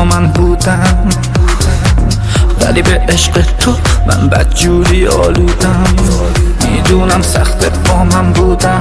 با من بودم، ولی به عشق تو من بدجوری آلودم. میدونم سخته با من بودم،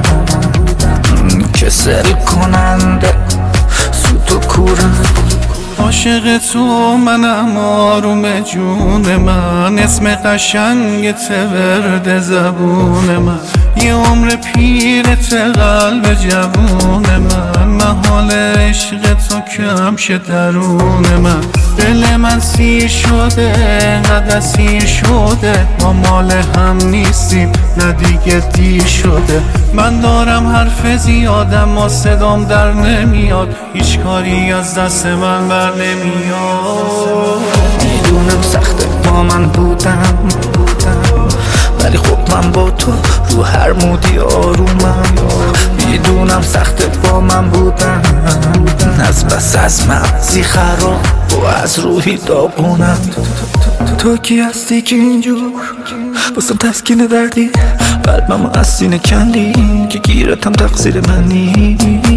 کسل کننده سوت و کورم. عاشق تو منم آروم جون من، اسم قشنگت ورد زبون من، یه عمر پیرت قلب جوون من، محال عشق تو کم شه درون من. دل من سیر شده انقدر سیر شده، ما مال هم نیستیم نه دیگه دیر شده. من دارم حرف زیادم ما صدام در نمیاد، هیچ کاری از دست من بر نمیاد. میدونم سخته با من بودم، ولی خب من با تو رو هر مودی آرومم. میدونم سخته با من بودم، از بس از مغزی خراب و از روحی داغونم. تو کی هستی که اینجور باسم تسکین دردی، قلبم از سینه کندی که گیرتم تقصیر منی.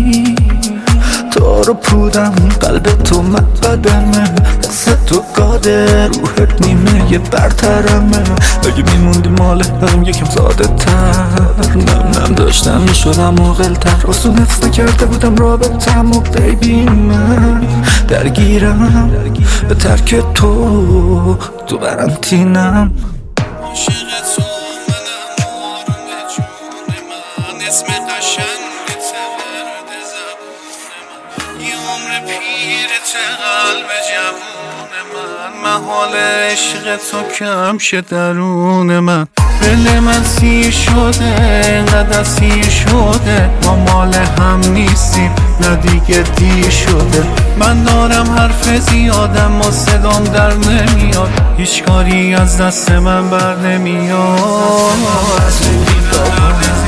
تو رو پودم قلب تو بدنمه، قصه تو گاده روحت نیمه یه برترمه. اگه میموندی مال هم یکم ساده تر، نم داشتم میشدم مقل تر. اصول حفظ نکرده بودم رابطم و بیبی من درگیرم به ترک تو قرنطینم. عاشق تو منم آروم جون من، اسم قشنگت ورد زبون من، یه عمر پیرت قلب جوون من، محال عشق تو کم شه درون من. دل من سیر شده انقدر سیر شده، ما مال هم نیستیم نه دیگه دیر شده. من دارم حرف زیادم ما صدام در نمیاد، هیچ کاری از دست من بر نمیاد.